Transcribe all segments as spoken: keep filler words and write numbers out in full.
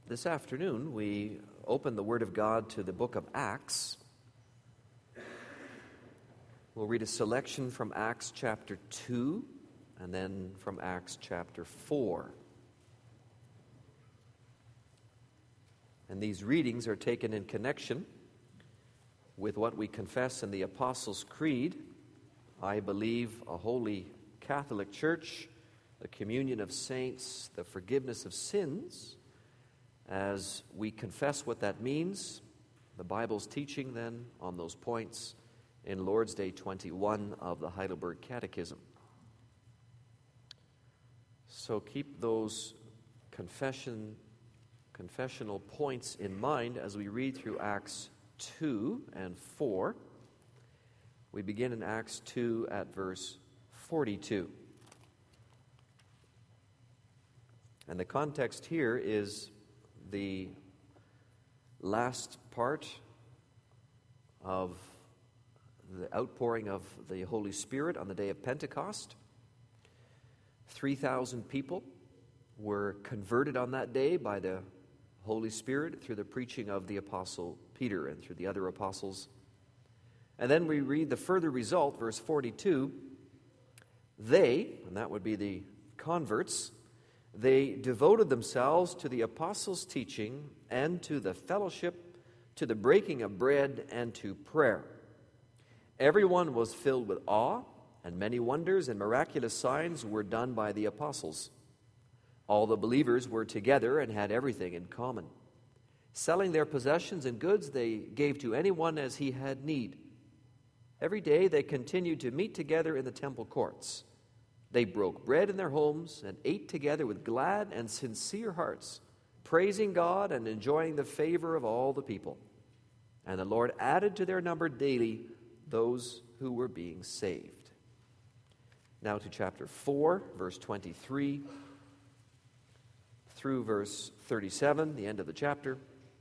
This afternoon, we open the Word of God to the book of Acts. We'll read a selection from Acts chapter two and then from Acts chapter four. And these readings are taken in connection with what we confess in the Apostles' Creed. I believe a holy Catholic Church, the communion of saints, the forgiveness of sins. As we confess what that means, the Bible's teaching then on those points in Lord's Day twenty-one of the Heidelberg Catechism. So keep those confession, confessional points in mind as we read through Acts two and four. We begin in Acts two at verse forty-two. And the context here is the last part of the outpouring of the Holy Spirit on the day of Pentecost. three thousand people were converted on that day by the Holy Spirit through the preaching of the Apostle Peter and through the other apostles. And then we read the further result, verse forty-two. They, and that would be the converts, they devoted themselves to the apostles' teaching and to the fellowship, to the breaking of bread, and to prayer. Everyone was filled with awe, and many wonders and miraculous signs were done by the apostles. All the believers were together and had everything in common. Selling their possessions and goods, they gave to anyone as he had need. Every day they continued to meet together in the temple courts. They broke bread in their homes and ate together with glad and sincere hearts, praising God and enjoying the favor of all the people. And the Lord added to their number daily those who were being saved. Now to chapter four, verse twenty-three through verse thirty-seven, the end of the chapter.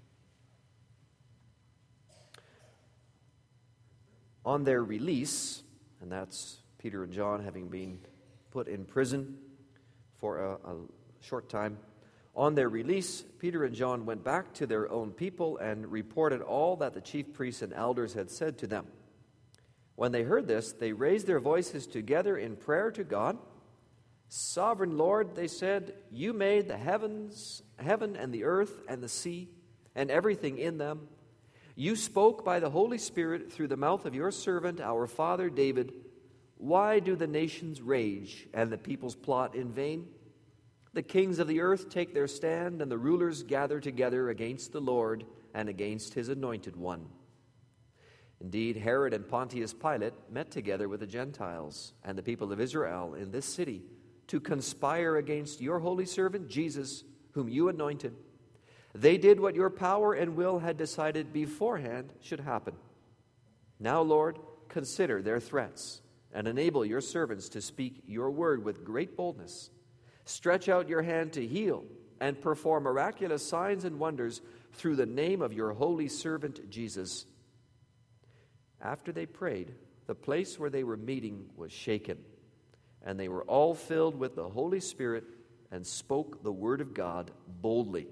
On their release, and that's Peter and John having been put in prison for a, a short time. On their release, Peter and John went back to their own people and reported all that the chief priests and elders had said to them. When they heard this, they raised their voices together in prayer to God. Sovereign Lord, they said, you made the heavens, heaven and the earth and the sea and everything in them. You spoke by the Holy Spirit through the mouth of your servant, our father David. Why do the nations rage and the peoples plot in vain? The kings of the earth take their stand, and the rulers gather together against the Lord and against his anointed one. Indeed, Herod and Pontius Pilate met together with the Gentiles and the people of Israel in this city to conspire against your holy servant Jesus, whom you anointed. They did what your power and will had decided beforehand should happen. Now, Lord, consider their threats and enable your servants to speak your word with great boldness. Stretch out your hand to heal and perform miraculous signs and wonders through the name of your holy servant Jesus. After they prayed, the place where they were meeting was shaken, and they were all filled with the Holy Spirit and spoke the word of God boldly.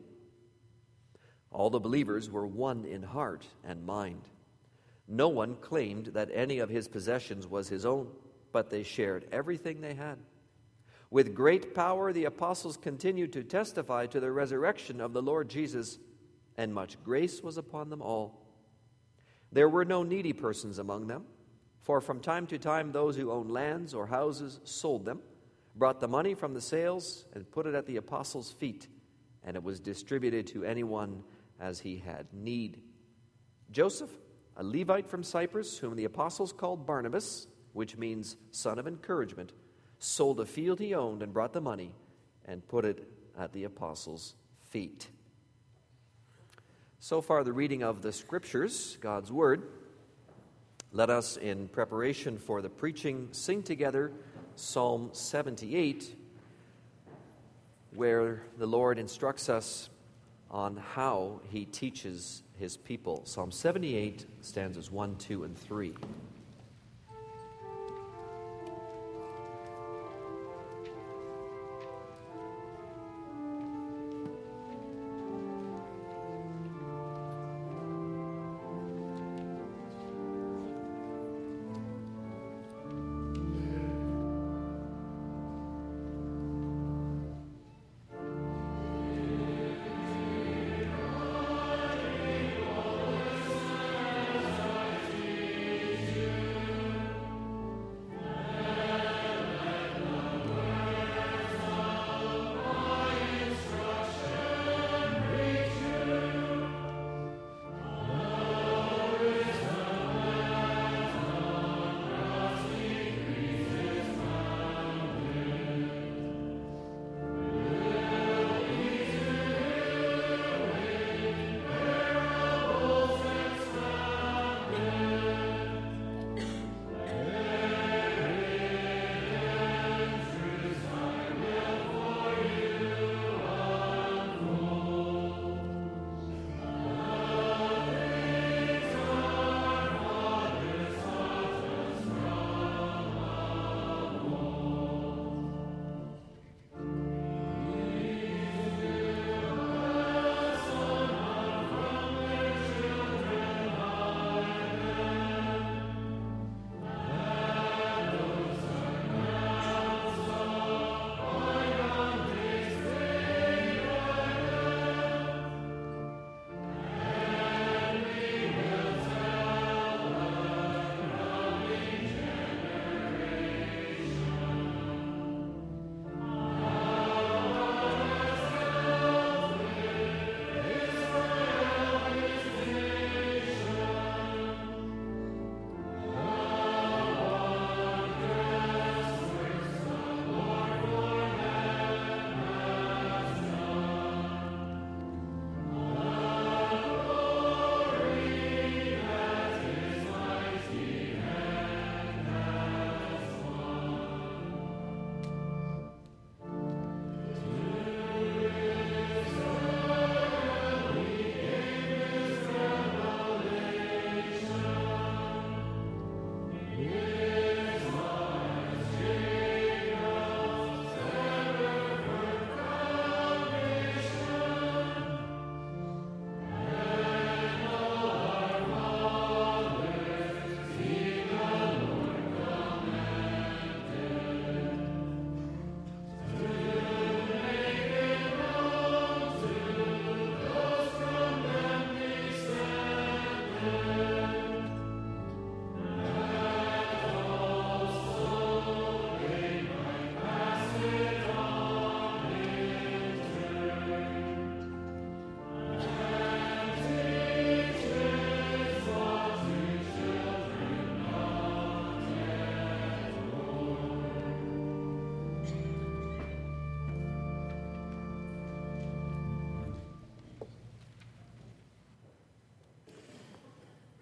All the believers were one in heart and mind. No one claimed that any of his possessions was his own, but they shared everything they had. With great power, the apostles continued to testify to the resurrection of the Lord Jesus, and much grace was upon them all. There were no needy persons among them, for from time to time those who owned lands or houses sold them, brought the money from the sales, and put it at the apostles' feet, and it was distributed to anyone as he had need. Joseph, a Levite from Cyprus, whom the apostles called Barnabas, which means son of encouragement, sold a field he owned and brought the money and put it at the apostles' feet. So far, the reading of the Scriptures, God's Word. Let us, in preparation for the preaching, sing together Psalm seventy-eight, where the Lord instructs us on how he teaches his people. Psalm seventy-eight, stanzas one, two, and three.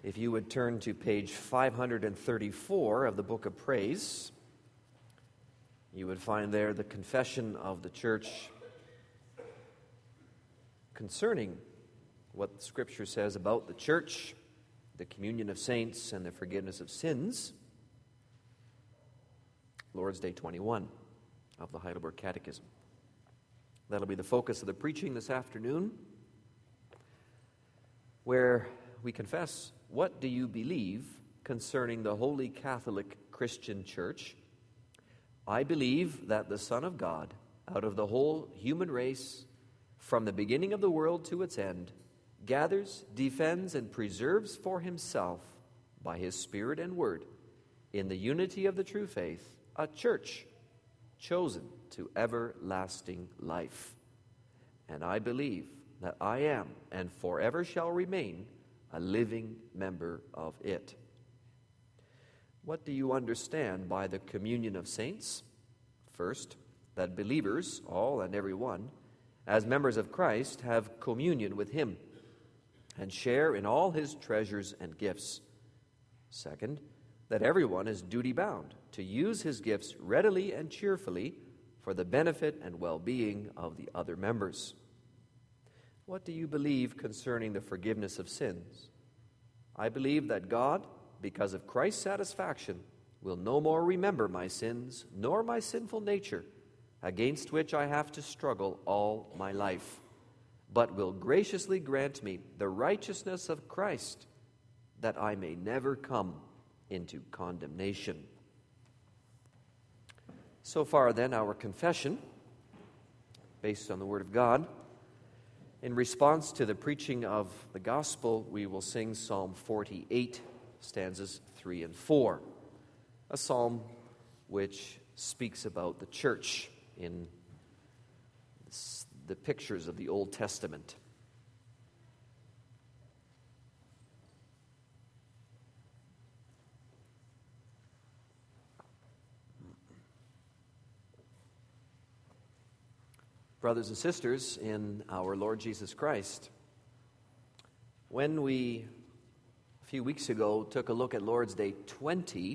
If you would turn to page five hundred thirty-four of the Book of Praise, you would find there the confession of the church concerning what the Scripture says about the church, the communion of saints, and the forgiveness of sins. Lord's Day twenty-one of the Heidelberg Catechism. That'll be the focus of the preaching this afternoon, where we confess, what do you believe concerning the Holy Catholic Christian Church? I believe that the Son of God, out of the whole human race, from the beginning of the world to its end, gathers, defends, and preserves for himself, by his Spirit and Word, in the unity of the true faith, a church chosen to everlasting life. And I believe that I am, and forever shall remain, a living member of it. What do you understand by the communion of saints? First, that believers, all and every one, as members of Christ, have communion with him and share in all his treasures and gifts. Second, that everyone is duty-bound to use his gifts readily and cheerfully for the benefit and well-being of the other members. What do you believe concerning the forgiveness of sins? I believe that God, because of Christ's satisfaction, will no more remember my sins, nor my sinful nature, against which I have to struggle all my life, but will graciously grant me the righteousness of Christ, that I may never come into condemnation. So far, then, our confession, based on the Word of God. In response to the preaching of the gospel, we will sing Psalm forty-eight, stanzas three and four, a psalm which speaks about the church in the pictures of the Old Testament. Brothers and sisters in our Lord Jesus Christ, when we, a few weeks ago, took a look at Lord's Day twenty,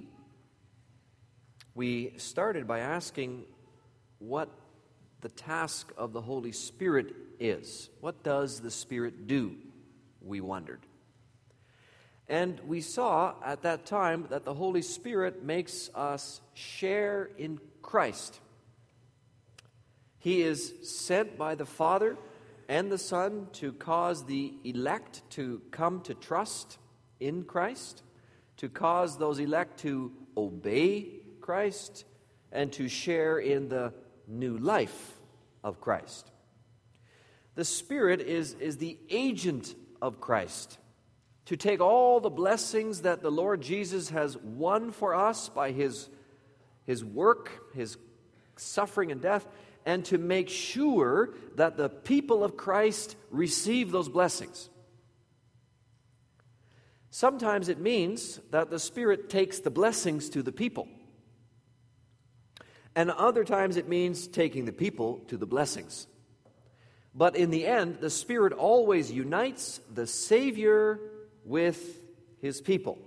we started by asking what the task of the Holy Spirit is. What does the Spirit do? We wondered. And we saw at that time that the Holy Spirit makes us share in Christ. He is sent by the Father and the Son to cause the elect to come to trust in Christ, to cause those elect to obey Christ, and to share in the new life of Christ. The Spirit is, is the agent of Christ to take all the blessings that the Lord Jesus has won for us by his, his work, his suffering and death, and to make sure that the people of Christ receive those blessings. Sometimes it means that the Spirit takes the blessings to the people. And other times it means taking the people to the blessings. But in the end, the Spirit always unites the Savior with his people.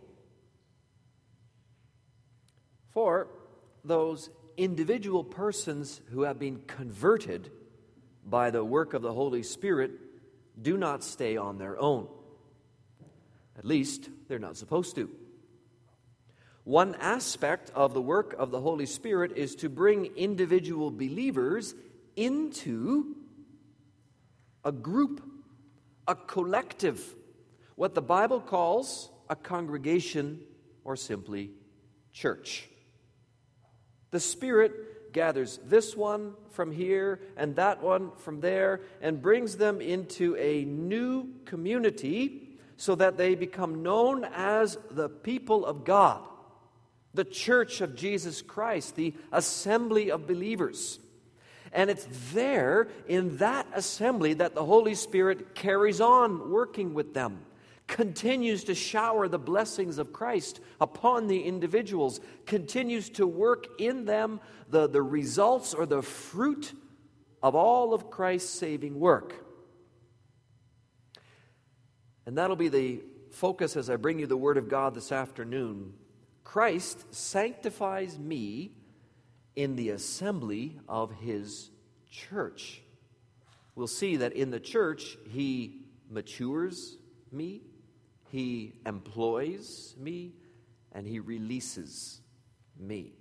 For those individual persons who have been converted by the work of the Holy Spirit do not stay on their own. At least, they're not supposed to. One aspect of the work of the Holy Spirit is to bring individual believers into a group, a collective, what the Bible calls a congregation or simply church. The Spirit gathers this one from here and that one from there and brings them into a new community so that they become known as the people of God, the church of Jesus Christ, the assembly of believers. And it's there in that assembly that the Holy Spirit carries on working with them, continues to shower the blessings of Christ upon the individuals, continues to work in them the, the results or the fruit of all of Christ's saving work. And that'll be the focus as I bring you the Word of God this afternoon. Christ sanctifies me in the assembly of His church. We'll see that in the church, He matures me, He employs me, and He releases me.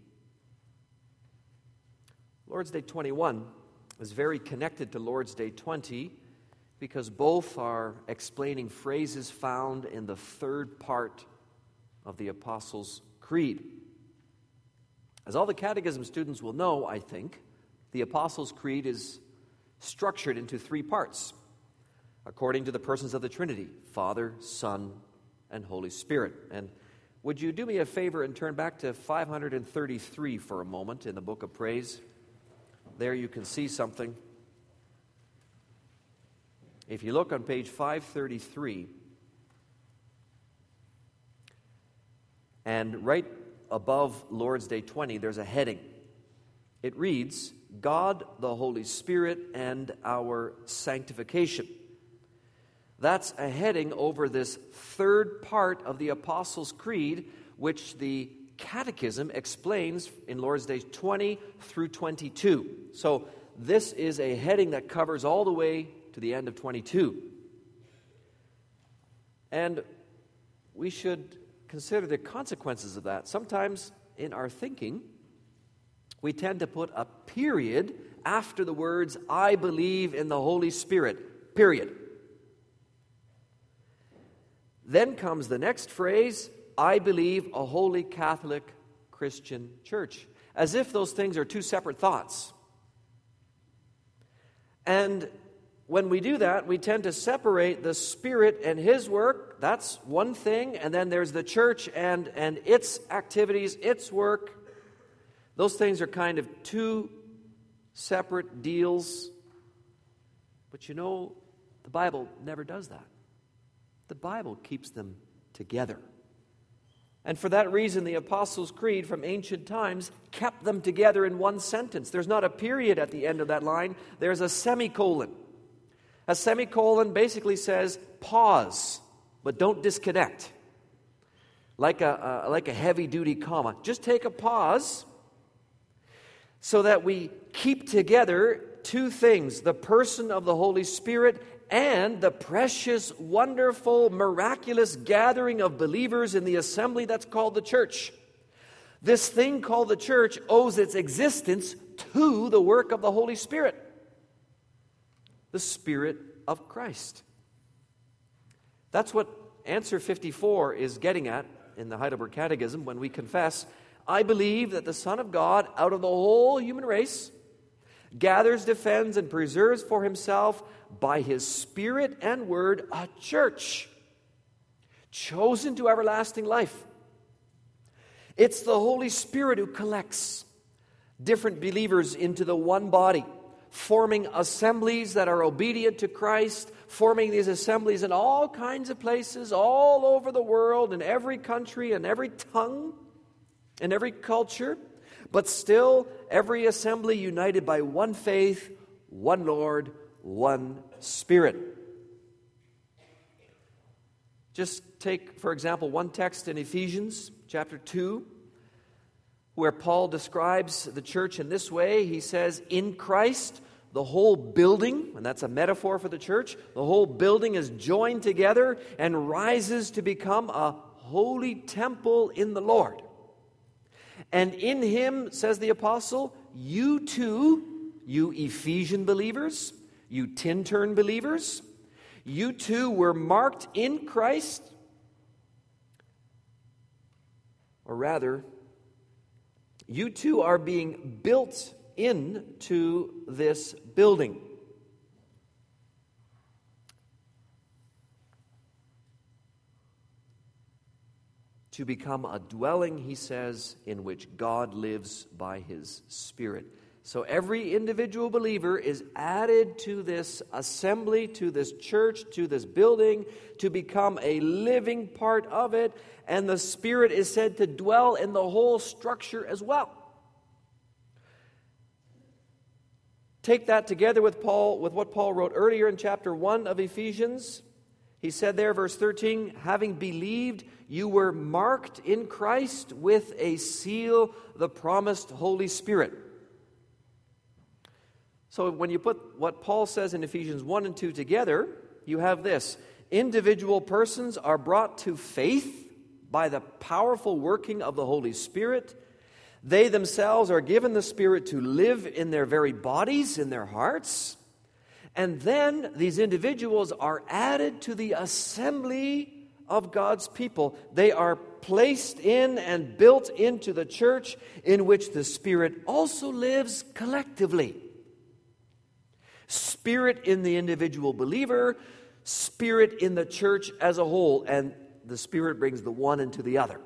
Lord's Day twenty-one is very connected to Lord's Day twenty because both are explaining phrases found in the third part of the Apostles' Creed. As all the catechism students will know, I think, the Apostles' Creed is structured into three parts, according to the persons of the Trinity, Father, Son, and Holy Spirit. And would you do me a favor and turn back to five hundred thirty-three for a moment in the Book of Praise? There you can see something. If you look on page five thirty-three, and right above Lord's Day twenty, there's a heading. It reads, God, the Holy Spirit, and our sanctification. That's a heading over this third part of the Apostles' Creed, which the Catechism explains in Lord's Day twenty through twenty-two. So this is a heading that covers all the way to the end of twenty-two. And we should consider the consequences of that. Sometimes in our thinking, we tend to put a period after the words, I believe in the Holy Spirit, period. Then comes the next phrase, I believe a holy Catholic Christian church, as if those things are two separate thoughts. And when we do that, we tend to separate the Spirit and His work. That's one thing. And then there's the church and, and its activities, its work. Those things are kind of two separate deals. But you know, the Bible never does that. The Bible keeps them together. And for that reason, the Apostles' Creed from ancient times kept them together in one sentence. There's not a period at the end of that line. There's a semicolon. A semicolon basically says, pause, but don't disconnect. Like a, uh, like a heavy-duty comma. Just take a pause so that we keep together two things, the person of the Holy Spirit and the precious, wonderful, miraculous gathering of believers in the assembly that's called the church. This thing called the church owes its existence to the work of the Holy Spirit, the Spirit of Christ. That's what answer fifty-four is getting at in the Heidelberg Catechism when we confess, I believe that the Son of God, out of the whole human race, gathers, defends, and preserves for Himself by His Spirit and Word a church chosen to everlasting life. It's the Holy Spirit who collects different believers into the one body, forming assemblies that are obedient to Christ, forming these assemblies in all kinds of places, all over the world, in every country, and every tongue, in every culture, but still every assembly united by one faith, one Lord, one Spirit. Just take, for example, one text in Ephesians chapter two, where Paul describes the church in this way. He says, in Christ, the whole building, and that's a metaphor for the church, the whole building is joined together and rises to become a holy temple in the Lord. And in Him, says the apostle, you too, you Ephesian believers, you Tintern believers, you too were marked in Christ, or rather, you too are being built into this building. To become a dwelling, he says, in which God lives by His Spirit. So every individual believer is added to this assembly, to this church, to this building, to become a living part of it, and the Spirit is said to dwell in the whole structure as well. Take that together with Paul, with what Paul wrote earlier in chapter one of Ephesians. He said there, verse thirteen, having believed, you were marked in Christ with a seal, the promised Holy Spirit. So when you put what Paul says in Ephesians one and two together, you have this. Individual persons are brought to faith by the powerful working of the Holy Spirit. They themselves are given the Spirit to live in their very bodies, in their hearts. And then these individuals are added to the assembly of God's people. They are placed in and built into the church in which the Spirit also lives collectively. Spirit in the individual believer, Spirit in the church as a whole, and the Spirit brings the one into the other.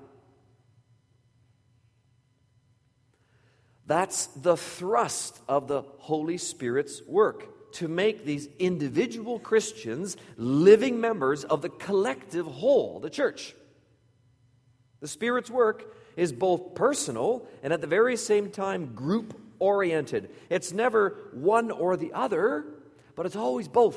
That's the thrust of the Holy Spirit's work, to make these individual Christians living members of the collective whole, the church. The Spirit's work is both personal and at the very same time group-oriented. It's never one or the other, but it's always both.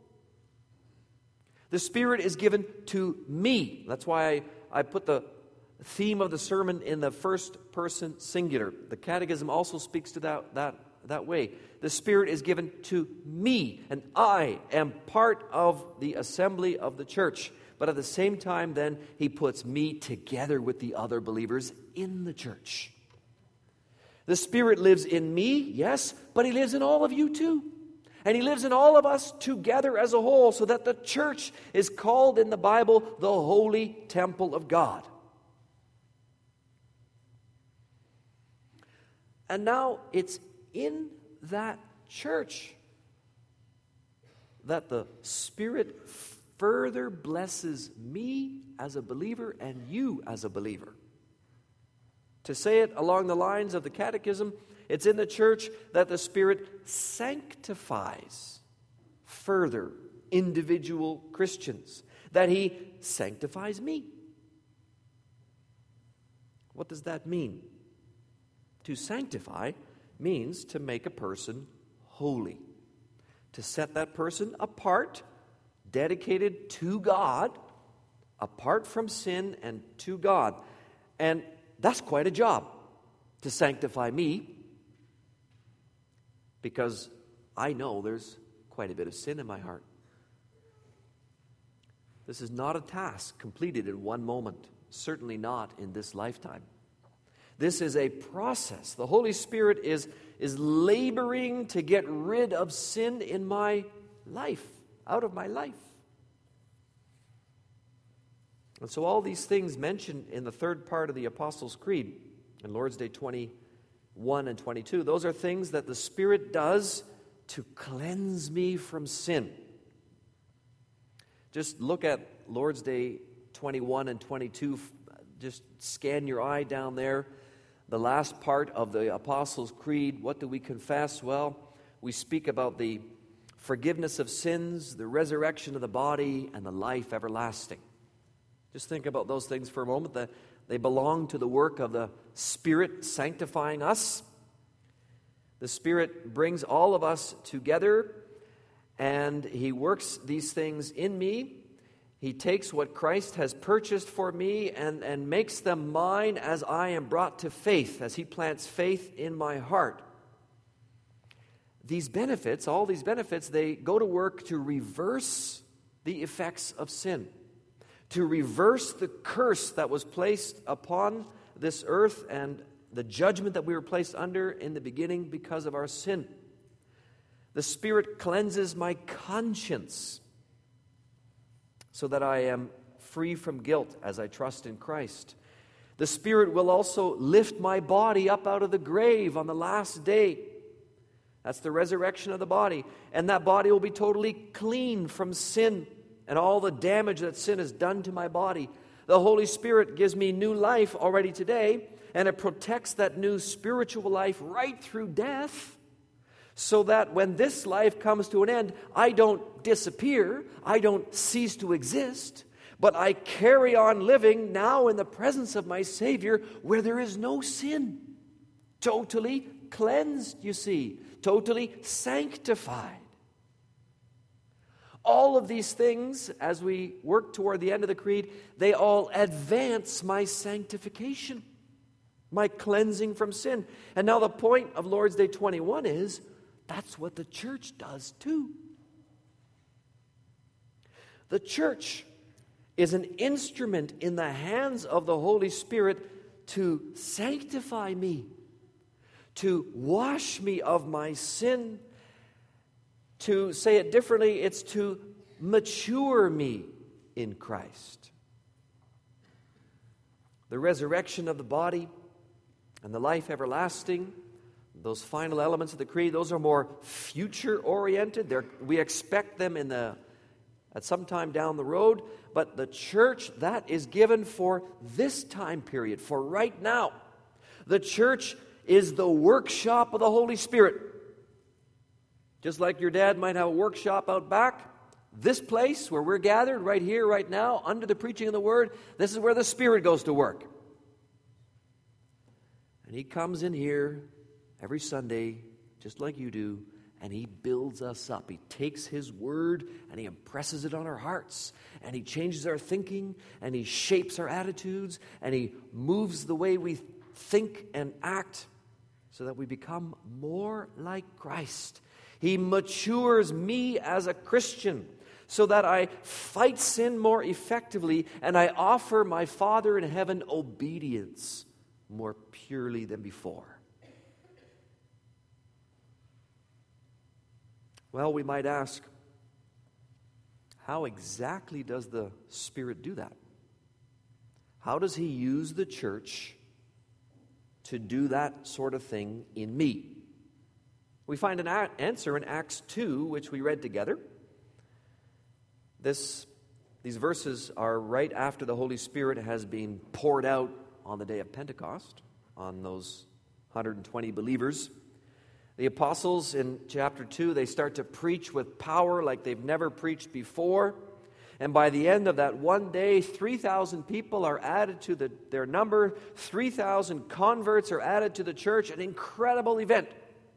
The Spirit is given to me. That's why I, I put the theme of the sermon in the first person singular. The Catechism also speaks to that, that, that way. The Spirit is given to me, and I am part of the assembly of the church. But at the same time, then, He puts me together with the other believers in the church. The Spirit lives in me, yes, but He lives in all of you too. And He lives in all of us together as a whole, so that the church is called in the Bible the holy temple of God. And now it's in that church that the Spirit further blesses me as a believer and you as a believer. To say it along the lines of the Catechism, it's in the church that the Spirit sanctifies further individual Christians, that He sanctifies me. What does that mean? To sanctify means to make a person holy, to set that person apart, dedicated to God, apart from sin and to God. And that's quite a job, to sanctify me, because I know there's quite a bit of sin in my heart. This is not a task completed in one moment, certainly not in this lifetime. This is a process. The Holy Spirit is, is laboring to get rid of sin in my life, out of my life. And so all these things mentioned in the third part of the Apostles' Creed, in Lord's Day twenty-one and twenty-two, those are things that the Spirit does to cleanse me from sin. Just look at Lord's Day twenty-one and twenty-two. Just scan your eye down there. The last part of the Apostles' Creed, what do we confess? Well, we speak about the forgiveness of sins, the resurrection of the body, and the life everlasting. Just think about those things for a moment. That they belong to the work of the Spirit sanctifying us. The Spirit brings all of us together, and He works these things in me. He takes what Christ has purchased for me and, and makes them mine as I am brought to faith, as He plants faith in my heart. These benefits, all these benefits, they go to work to reverse the effects of sin, to reverse the curse that was placed upon this earth and the judgment that we were placed under in the beginning because of our sin. The Spirit cleanses my conscience, so that I am free from guilt as I trust in Christ. The Spirit will also lift my body up out of the grave on the last day. That's the resurrection of the body. And that body will be totally clean from sin and all the damage that sin has done to my body. The Holy Spirit gives me new life already today, and it protects that new spiritual life right through death, so that when this life comes to an end, I don't disappear, I don't cease to exist, but I carry on living now in the presence of my Savior where there is no sin. Totally cleansed, you see, totally sanctified. All of these things, as we work toward the end of the creed, they all advance my sanctification, my cleansing from sin. And now the point of Lord's Day twenty-one is, that's what the church does too. The church is an instrument in the hands of the Holy Spirit to sanctify me, to wash me of my sin. To say it differently, it's to mature me in Christ. The resurrection of the body and the life everlasting, those final elements of the creed, those are more future-oriented. They're, we expect them in the at some time down the road. But the church, that is given for this time period, for right now. The church is the workshop of the Holy Spirit. Just like your dad might have a workshop out back, this place where we're gathered, right here, right now, under the preaching of the Word, this is where the Spirit goes to work. And He comes in here every Sunday, just like you do, and He builds us up. He takes His Word and He impresses it on our hearts, and He changes our thinking, and He shapes our attitudes, and He moves the way we think and act so that we become more like Christ. He matures me as a Christian so that I fight sin more effectively and I offer my Father in heaven obedience more purely than before. Well, we might ask, how exactly does the Spirit do that? How does He use the church to do that sort of thing in me? We find an a- answer in Acts two, which we read together. This, these verses are right after the Holy Spirit has been poured out on the day of Pentecost, on those one hundred twenty believers. The apostles in chapter two, they start to preach with power like they've never preached before. And by the end of that one day, three thousand people are added to the, their number. three thousand converts are added to the church. An incredible event.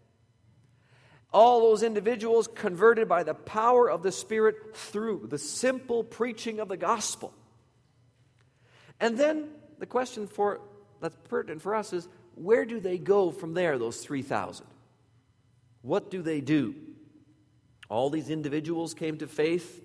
All those individuals converted by the power of the Spirit through the simple preaching of the gospel. And then the question for that's pertinent for us is, where do they go from there, those three thousand? What do they do? All these individuals came to faith.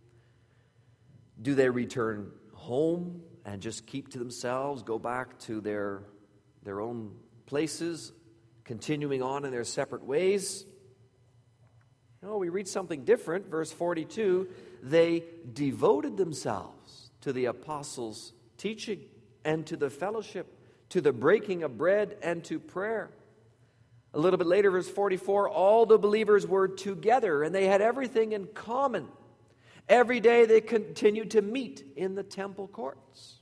Do they return home and just keep to themselves, go back to their, their own places, continuing on in their separate ways? No, we read something different. Verse forty-two, they devoted themselves to the apostles' teaching and to the fellowship, to the breaking of bread and to prayer. A little bit later, verse forty-four, all the believers were together and they had everything in common. Every day they continued to meet in the temple courts.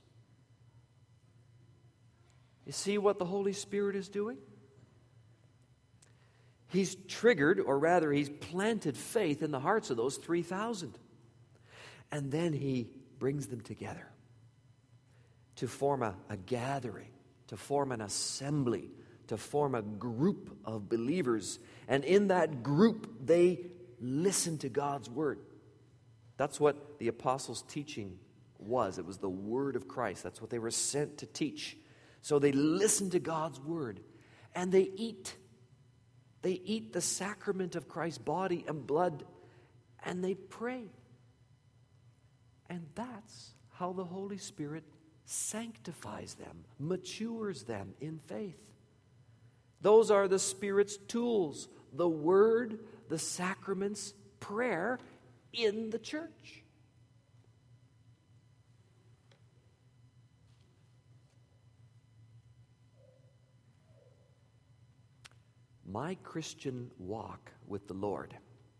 You see what the Holy Spirit is doing? He's triggered, or rather, He's planted faith in the hearts of those three thousand. And then He brings them together to form a, a gathering, to form an assembly, to form a group of believers. And in that group, they listen to God's Word. That's what the apostles' teaching was. It was the Word of Christ. That's what they were sent to teach. So they listen to God's Word, and they eat. They eat the sacrament of Christ's body and blood, and they pray. And that's how the Holy Spirit sanctifies them, matures them in faith. Those are the Spirit's tools: the Word, the sacraments, prayer in the church. My Christian walk with the Lord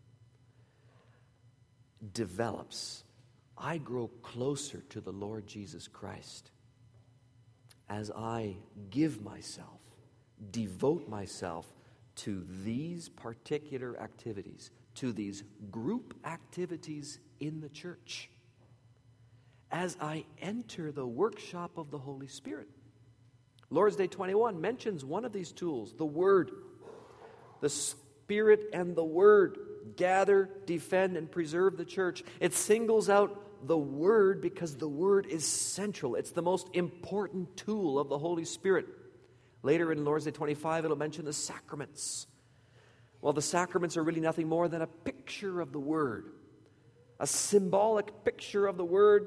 develops. I grow closer to the Lord Jesus Christ as I give myself, devote myself to these particular activities, to these group activities in the church, as I enter the workshop of the Holy Spirit. Lord's Day twenty-one mentions one of these tools, the Word. The Spirit and the Word, gather, defend, and preserve the church. It singles out the Word because the Word is central. It's the most important tool of the Holy Spirit. Later in Lord's Day twenty-five, it'll mention the sacraments. Well, the sacraments are really nothing more than a picture of the Word, a symbolic picture of the Word.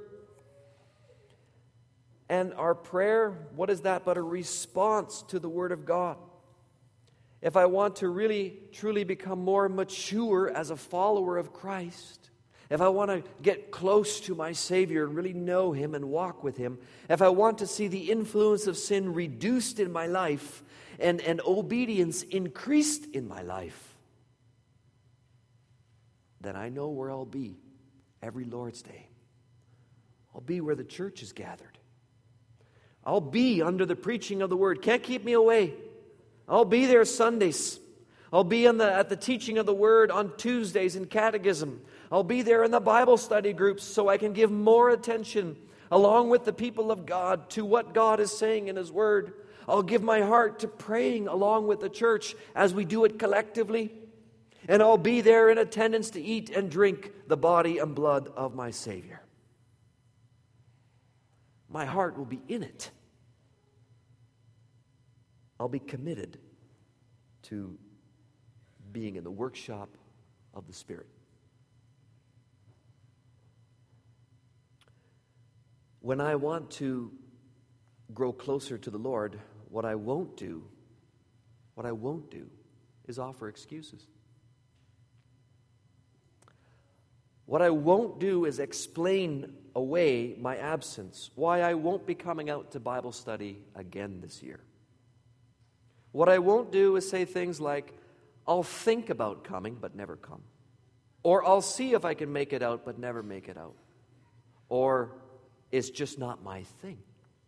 And our prayer, what is that but a response to the Word of God? If I want to really, truly become more mature as a follower of Christ, if I want to get close to my Savior and really know Him and walk with Him, if I want to see the influence of sin reduced in my life and, and obedience increased in my life, then I know where I'll be every Lord's Day. I'll be where the church is gathered. I'll be under the preaching of the Word. Can't keep me away. I'll be there Sundays. I'll be in the, at the teaching of the Word on Tuesdays in catechism. I'll be there in the Bible study groups so I can give more attention, along with the people of God, to what God is saying in His Word. I'll give my heart to praying along with the church as we do it collectively. And I'll be there in attendance to eat and drink the body and blood of my Savior. My heart will be in it. I'll be committed to being in the workshop of the Spirit. When I want to grow closer to the Lord, what I won't do, what I won't do is offer excuses. What I won't do is explain away my absence, why I won't be coming out to Bible study again this year. What I won't do is say things like, I'll think about coming but never come. Or I'll see if I can make it out but never make it out. Or it's just not my thing.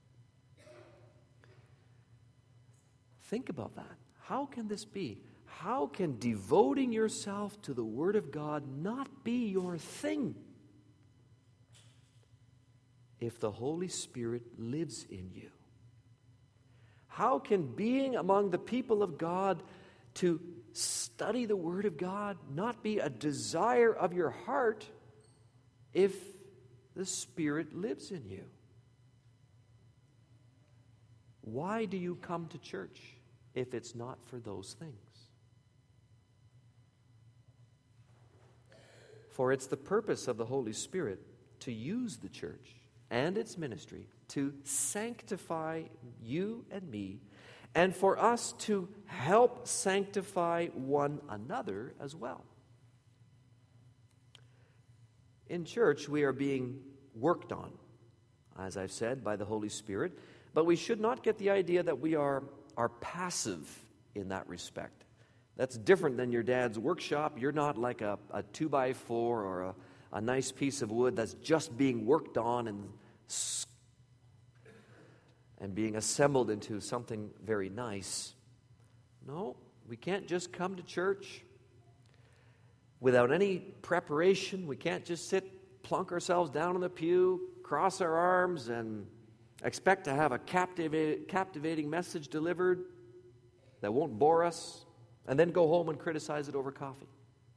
Think about that. How can this be? How can devoting yourself to the Word of God not be your thing if the Holy Spirit lives in you? How can being among the people of God to study the Word of God not be a desire of your heart if the Spirit lives in you? Why do you come to church if it's not for those things? For it's the purpose of the Holy Spirit to use the church and its ministry to sanctify you and me, and for us to help sanctify one another as well. In church, we are being worked on, as I've said, by the Holy Spirit, but we should not get the idea that we are, are passive in that respect. That's different than your dad's workshop. You're not like a, a two by four or a, a nice piece of wood that's just being worked on and and being assembled into something very nice. No, we can't just come to church without any preparation. We can't just sit, plunk ourselves down in the pew, cross our arms, and expect to have a captivating, captivating message delivered that won't bore us, and then go home and criticize it over coffee.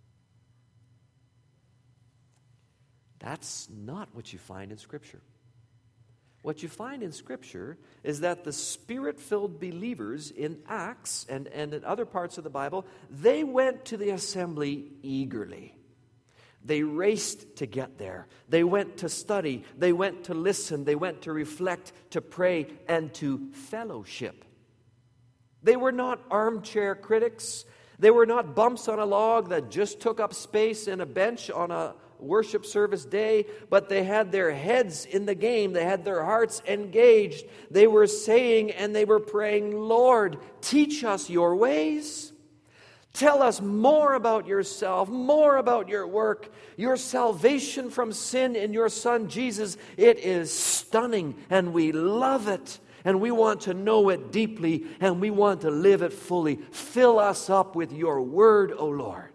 That's not what you find in Scripture. What you find in Scripture is that the Spirit-filled believers in Acts and, and in other parts of the Bible, they went to the assembly eagerly. They raced to get there. They went to study. They went to listen. They went to reflect, to pray, and to fellowship. They were not armchair critics. They were not bumps on a log that just took up space in a bench on a worship service day, but they had their heads in the game. They had their hearts engaged. They were saying and they were praying, Lord, teach us your ways. Tell us more about yourself, more about your work, your salvation from sin in your Son Jesus. It is stunning and we love it. And we want to know it deeply, and we want to live it fully. Fill us up with your word, O Lord.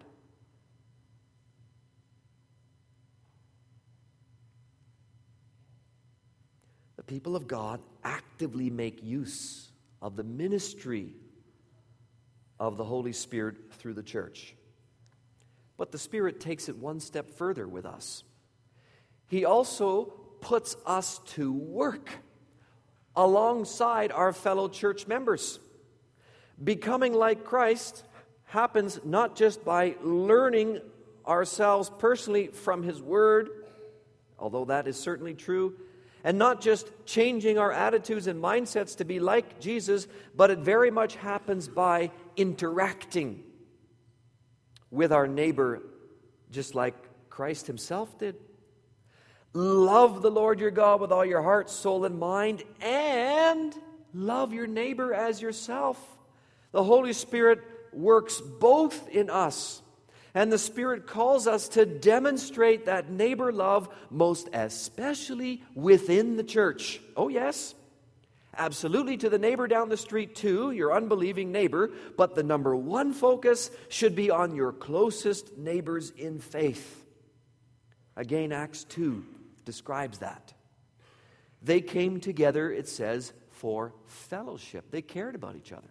The people of God actively make use of the ministry of the Holy Spirit through the church. But the Spirit takes it one step further with us. He also puts us to work alongside our fellow church members. Becoming like Christ happens not just by learning ourselves personally from His Word, although that is certainly true, and not just changing our attitudes and mindsets to be like Jesus, but it very much happens by interacting with our neighbor just like Christ Himself did. Love the Lord your God with all your heart, soul, and mind, and love your neighbor as yourself. The Holy Spirit works both in us, and the Spirit calls us to demonstrate that neighbor love, most especially within the church. Oh, yes, absolutely to the neighbor down the street too, your unbelieving neighbor, but the number one focus should be on your closest neighbors in faith. Again, Acts two describes that. They came together, it says, for fellowship. They cared about each other.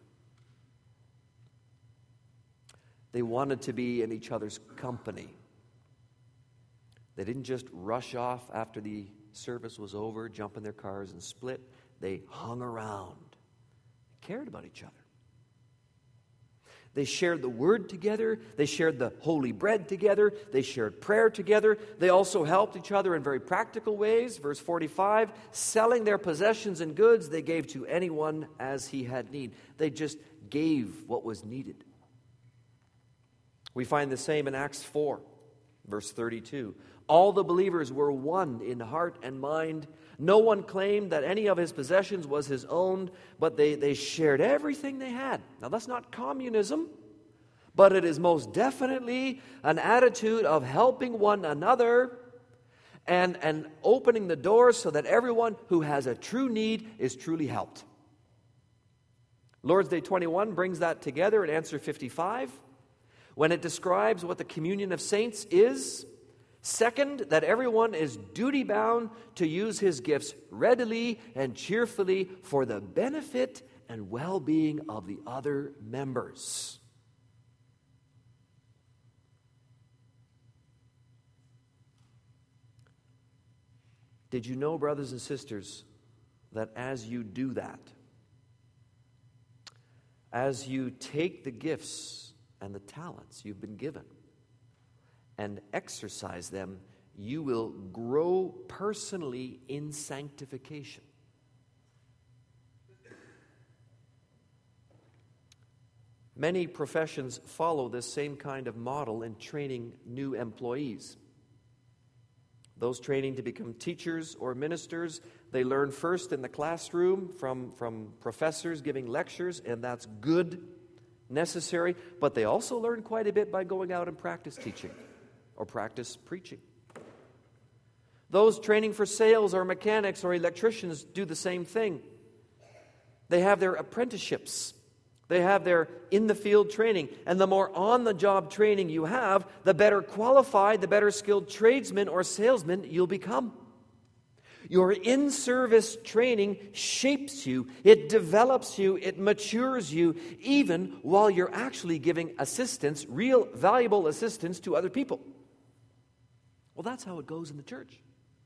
They wanted to be in each other's company. They didn't just rush off after the service was over, jump in their cars and split. They hung around, cared about each other. They shared the Word together. They shared the holy bread together. They shared prayer together. They also helped each other in very practical ways. Verse forty-five, selling their possessions and goods, they gave to anyone as he had need. They just gave what was needed. We find the same in Acts four, verse thirty-two. All the believers were one in heart and mind. No one claimed that any of his possessions was his own, but they, they shared everything they had. Now, that's not communism, but it is most definitely an attitude of helping one another and, and opening the doors so that everyone who has a true need is truly helped. Lord's Day twenty-one brings that together in answer fifty-five when it describes what the communion of saints is. Second, that everyone is duty-bound to use his gifts readily and cheerfully for the benefit and well-being of the other members. Did you know, brothers and sisters, that as you do that, as you take the gifts and the talents you've been given and exercise them, you will grow personally in sanctification. Many professions follow this same kind of model in training new employees. Those training to become teachers or ministers, they learn first in the classroom from, from professors giving lectures, and that's good, necessary, but they also learn quite a bit by going out and practice teaching or practice preaching. Those training for sales or mechanics or electricians do the same thing. They have their apprenticeships. They have their in-the-field training. And the more on-the-job training you have, the better qualified, the better skilled tradesman or salesman you'll become. Your in-service training shapes you, it develops you, it matures you, even while you're actually giving assistance, real valuable assistance to other people. Well, that's how it goes in the church.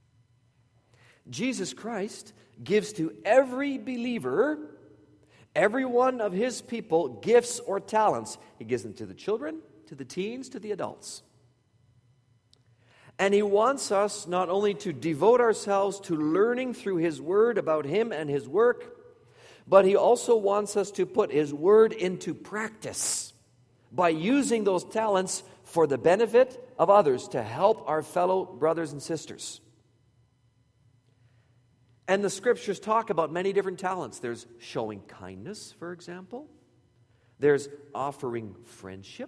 Jesus Christ gives to every believer, every one of his people, gifts or talents. He gives them to the children, to the teens, to the adults. And he wants us not only to devote ourselves to learning through his word about him and his work, but he also wants us to put his word into practice by using those talents for the benefit of others, to help our fellow brothers and sisters. And the scriptures talk about many different talents. There's showing kindness, for example. There's offering friendship.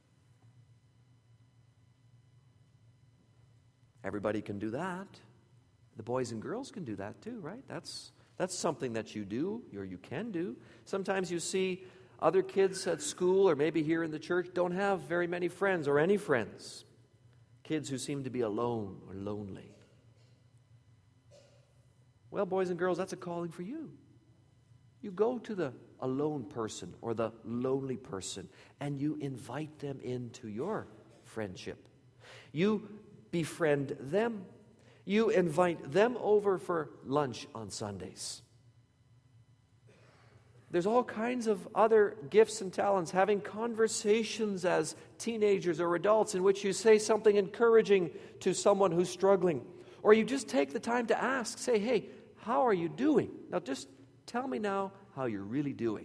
Everybody can do that. The boys and girls can do that too, right? That's that's something that you do, or you can do. Sometimes you see other kids at school or maybe here in the church don't have very many friends or any friends. Kids who seem to be alone or lonely. Well, boys and girls, that's a calling for you. You go to the alone person or the lonely person and you invite them into your friendship. You befriend them. You invite them over for lunch on Sundays. There's all kinds of other gifts and talents. Having conversations as teenagers or adults in which you say something encouraging to someone who's struggling. Or you just take the time to ask, say, hey, how are you doing? Now just tell me now how you're really doing.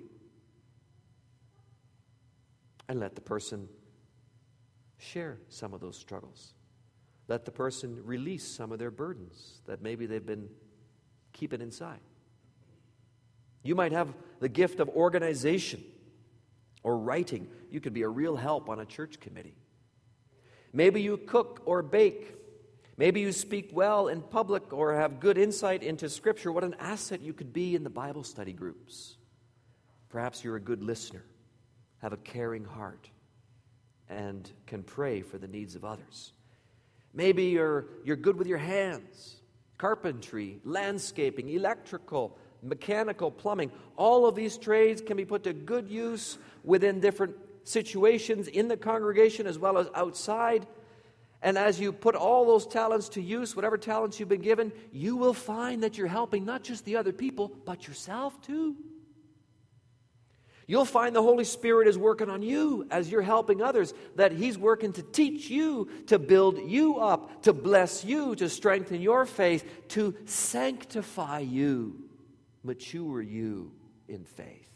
And let the person share some of those struggles. Let the person release some of their burdens that maybe they've been keeping inside. You might have the gift of organization or writing. You could be a real help on a church committee. Maybe you cook or bake. Maybe you speak well in public or have good insight into Scripture. What an asset you could be in the Bible study groups. Perhaps you're a good listener, have a caring heart, and can pray for the needs of others. Maybe you're, you're good with your hands, carpentry, landscaping, electrical, mechanical, plumbing. All of these trades can be put to good use within different situations in the congregation as well as outside. And as you put all those talents to use, whatever talents you've been given, you will find that you're helping not just the other people, but yourself too. You'll find the Holy Spirit is working on you as you're helping others, that He's working to teach you, to build you up, to bless you, to strengthen your faith, to sanctify you, mature you in faith.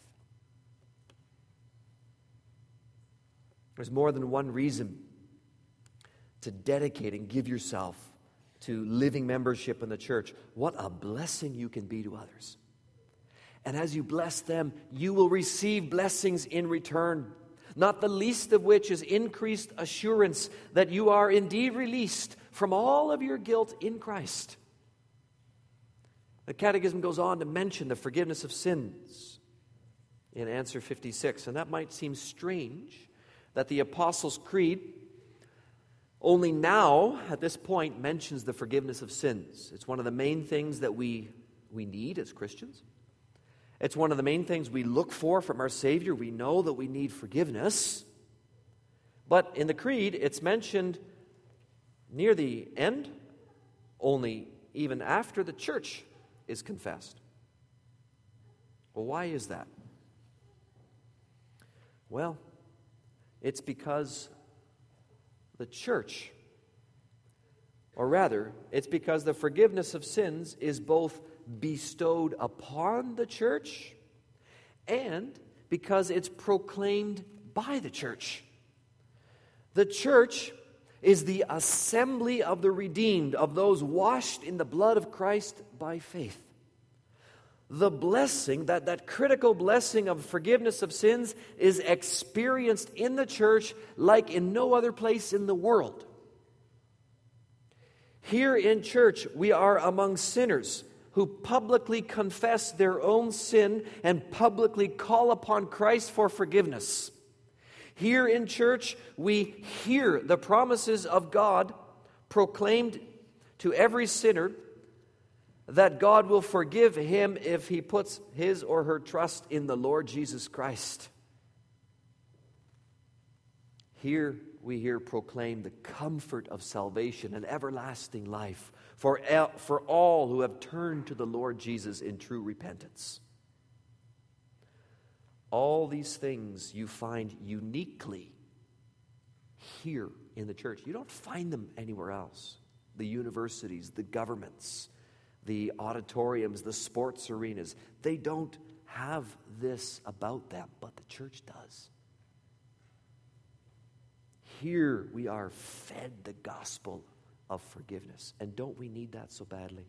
There's more than one reason to dedicate and give yourself to living membership in the church. What a blessing you can be to others. And as you bless them, you will receive blessings in return, not the least of which is increased assurance that you are indeed released from all of your guilt in Christ. The Catechism goes on to mention the forgiveness of sins in answer fifty-six, and that might seem strange that the Apostles' Creed only now, at this point, mentions the forgiveness of sins. It's one of the main things that we, we need as Christians. It's one of the main things we look for from our Savior. We know that we need forgiveness. But in the Creed, it's mentioned near the end, only even after the church is confessed. Well, why is that? Well, it's because the church, or rather, it's because the forgiveness of sins is both bestowed upon the church and because it's proclaimed by the church. The church is the assembly of the redeemed, of those washed in the blood of Christ by faith. The blessing, that, that critical blessing of forgiveness of sins is experienced in the church like in no other place in the world. Here in church, we are among sinners who publicly confess their own sin and publicly call upon Christ for forgiveness. Here in church, we hear the promises of God proclaimed to every sinner that God will forgive him if he puts his or her trust in the Lord Jesus Christ. Here we hear proclaimed the comfort of salvation and everlasting life for, for all who have turned to the Lord Jesus in true repentance. All these things you find uniquely here in the church. You don't find them anywhere else. The universities, the governments, the auditoriums, the sports arenas, they don't have this about them, but the church does. Here we are fed the gospel of forgiveness. And don't we need that so badly?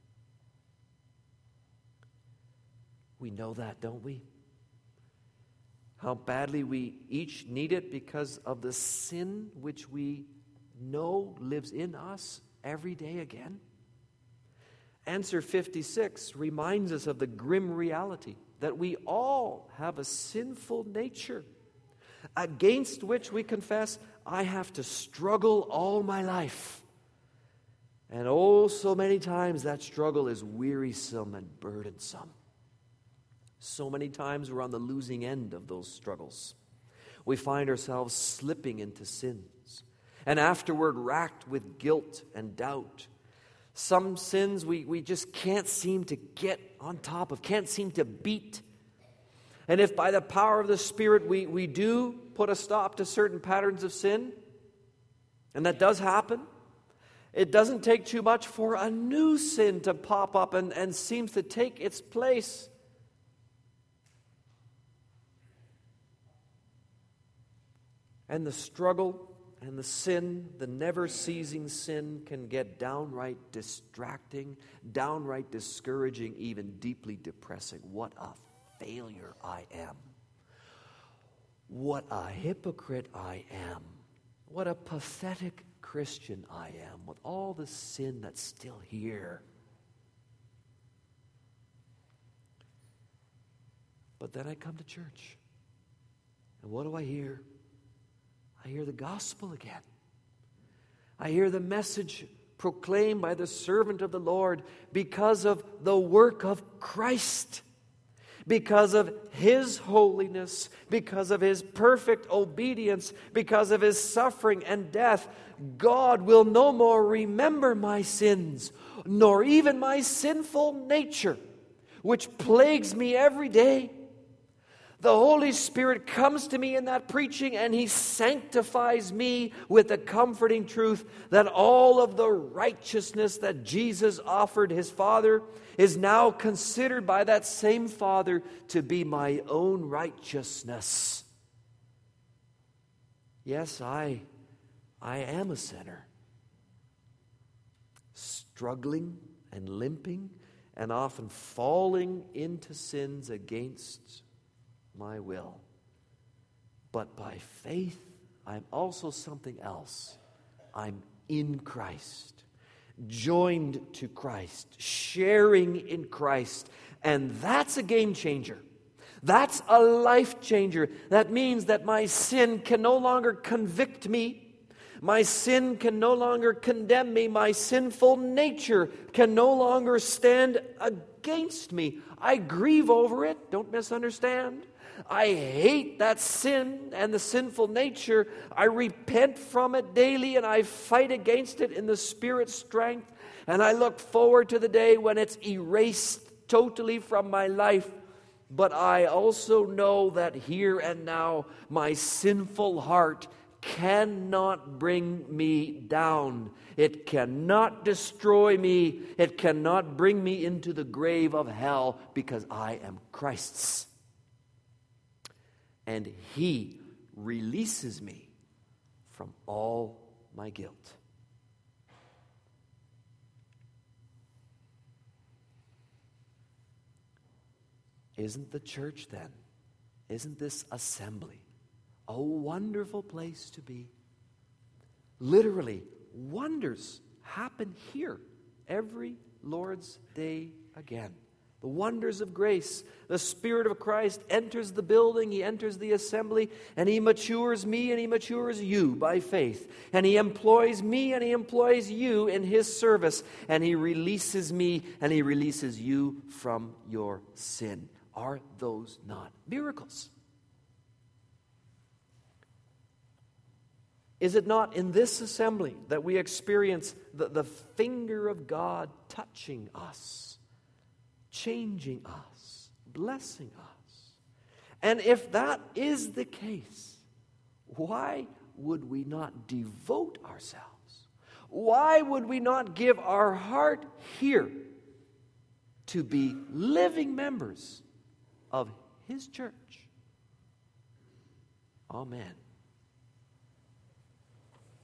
We know that, don't we? How badly we each need it because of the sin which we know lives in us every day again. Answer fifty-six reminds us of the grim reality that we all have a sinful nature against which we confess, I have to struggle all my life. And oh, so many times that struggle is wearisome and burdensome. So many times we're on the losing end of those struggles. We find ourselves slipping into sins. and afterward racked with guilt and doubt. Some sins we, we just can't seem to get on top of, can't seem to beat. And if by the power of the Spirit we, we do put a stop to certain patterns of sin, and that does happen, it doesn't take too much for a new sin to pop up and, and seems to take its place. And the struggle and the sin, the never-ceasing sin, can get downright distracting, downright discouraging, even deeply depressing. What a failure I am. What a hypocrite I am. What a pathetic Christian I am, with all the sin that's still here. But then I come to church, and what do I hear? I hear the gospel again. I hear the message proclaimed by the servant of the Lord because of the work of Christ, because of His holiness, because of His perfect obedience, because of His suffering and death. God will no more remember my sins, nor even my sinful nature, which plagues me every day. The Holy Spirit comes to me in that preaching, and He sanctifies me with the comforting truth that all of the righteousness that Jesus offered His Father is now considered by that same Father to be my own righteousness. Yes, I, I am a sinner, struggling and limping and often falling into sins against my will. But by faith, I'm also something else. I'm in Christ, joined to Christ, sharing in Christ. And that's a game changer. That's a life changer. That means that my sin can no longer convict me. My sin can no longer condemn me. My sinful nature can no longer stand against me. I grieve over it. Don't misunderstand. I hate that sin and the sinful nature. I repent from it daily, and I fight against it in the Spirit's strength. And I look forward to the day when it's erased totally from my life. But I also know that here and now, my sinful heart cannot bring me down. It cannot destroy me. It cannot bring me into the grave of hell, because I am Christ's. And He releases me from all my guilt. Isn't the church then, isn't this assembly a wonderful place to be? Literally, wonders happen here every Lord's Day again. The wonders of grace. The Spirit of Christ enters the building, He enters the assembly, and He matures me and He matures you by faith. And He employs me and He employs you in His service. And He releases me and He releases you from your sin. Are those not miracles? Is it not in this assembly that we experience the, the finger of God touching us, changing us, blessing us? And if that is the case, why would we not devote ourselves? Why would we not give our heart here to be living members of His church? Amen.